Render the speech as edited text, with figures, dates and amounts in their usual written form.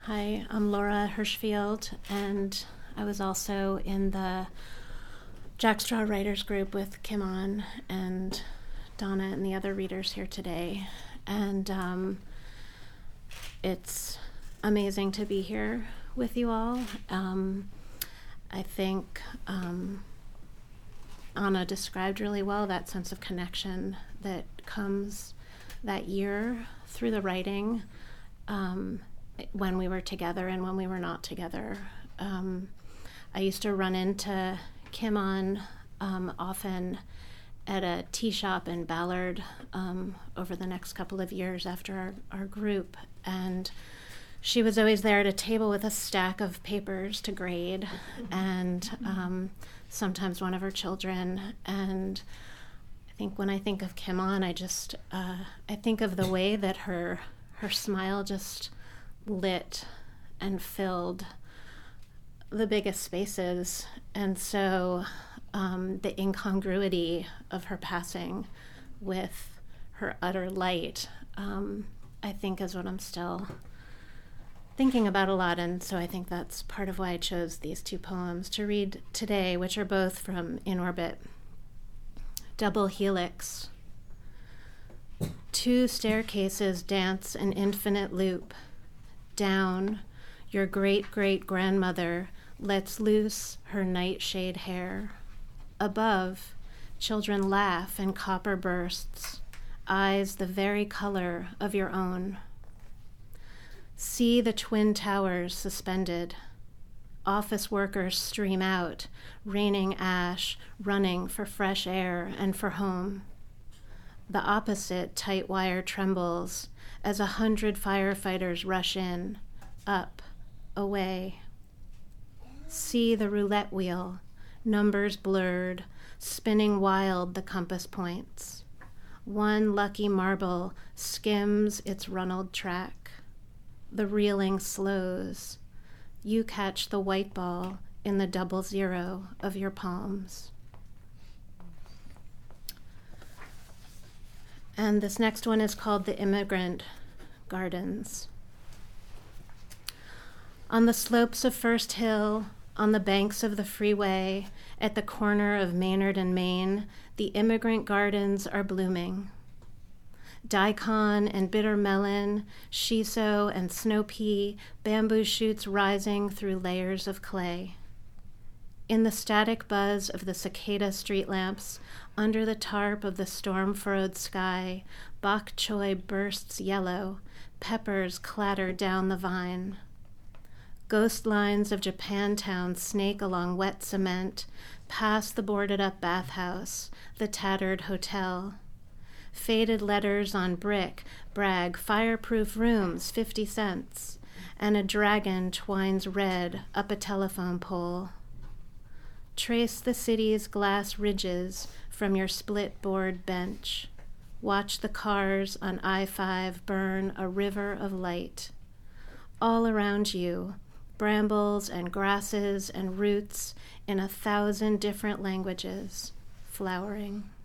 Hi, I'm Laura Hirschfield, and I was also in the Jack Straw Writers Group with Kim On and Donna and the other readers here today. And it's amazing to be here with you all. I think Anna described really well that sense of connection that comes that year through the writing, when we were together and when we were not together. I used to run into Kim On often at a tea shop in Ballard over the next couple of years after our group, and she was always there at a table with a stack of papers to grade, and sometimes one of her children. And I think when I think of Kim On, I think of the way that her smile just lit and filled the biggest spaces. And so the incongruity of her passing with her utter light, I think is what I'm still thinking about a lot. And so I think that's part of why I chose these two poems to read today, which are both from In Orbit. Double Helix. Two staircases dance an infinite loop. Down, your great-great-grandmother lets loose her nightshade hair. Above, children laugh in copper bursts, eyes the very color of your own. See the twin towers suspended. Office workers stream out, raining ash, running for fresh air and for home. The opposite tight wire trembles as 100 firefighters rush in, up, away. See the roulette wheel, numbers blurred, spinning wild the compass points. One lucky marble skims its runneled track. The reeling slows. You catch the white ball in the 00 of your palms. And this next one is called The Immigrant Gardens. On the slopes of First Hill, on the banks of the freeway, at the corner of Maynard and Main, the immigrant gardens are blooming. Daikon and bitter melon, shiso and snow pea, bamboo shoots rising through layers of clay. In the static buzz of the cicada street lamps, under the tarp of the storm-furrowed sky, bok choy bursts yellow, peppers clatter down the vine. Ghost lines of Japantown snake along wet cement, past the boarded-up bathhouse, the tattered hotel. Faded letters on brick brag fireproof rooms, 50 cents, and a dragon twines red up a telephone pole. Trace the city's glass ridges from your split-board bench. Watch the cars on I-5 burn a river of light. All around you, brambles and grasses and roots in 1,000 different languages, flowering.